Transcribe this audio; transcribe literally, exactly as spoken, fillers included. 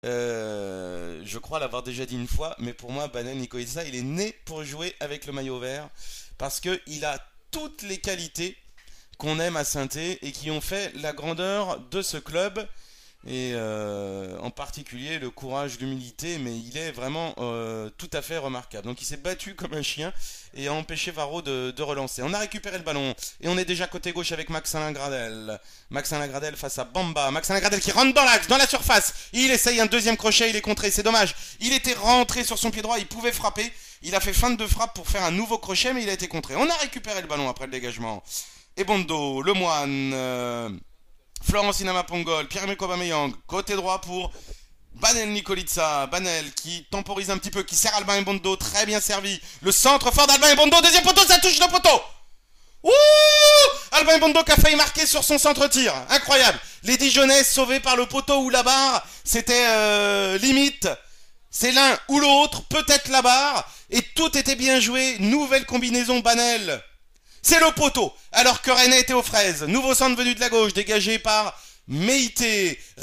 Euh, je crois l'avoir déjà dit une fois, mais pour moi, Banel Nikolica, il est né pour jouer avec le maillot vert parce que il a toutes les qualités qu'on aime à Saint-Étienne et qui ont fait la grandeur de ce club et euh, en particulier le courage, l'humilité, mais il est vraiment euh, tout à fait remarquable. Donc il s'est battu comme un chien et a empêché Varro de, de relancer. On a récupéré le ballon et on est déjà côté gauche avec Maxin Gradel. Maxin Gradel face à Bamba. Maxin Gradel qui rentre dans l'axe, dans la surface. Il essaye un deuxième crochet, il est contré, c'est dommage. Il était rentré sur son pied droit, il pouvait frapper. Il a fait feinte de frappe pour faire un nouveau crochet, mais il a été contré. On a récupéré le ballon après le dégagement. Et Bondo, Le Moine, euh, Florence Inama-Pongol, Pierre-Emerick Aubameyang, côté droit pour Banel Nikolica. Banel qui temporise un petit peu, qui sert Albin Bondo, très bien servi. Le centre fort d'Albin Bondo, deuxième poteau, ça touche le poteau. Ouh, Albin Bondo qui a failli marquer sur son centre-tir. Incroyable. Les Dijonnais sauvés par le poteau ou la barre. C'était euh, limite. C'est l'un ou l'autre, peut-être la barre. Et tout était bien joué. Nouvelle combinaison Banel. C'est le poteau, alors que René était aux fraises. Nouveau centre venu de la gauche, dégagé par Meïté.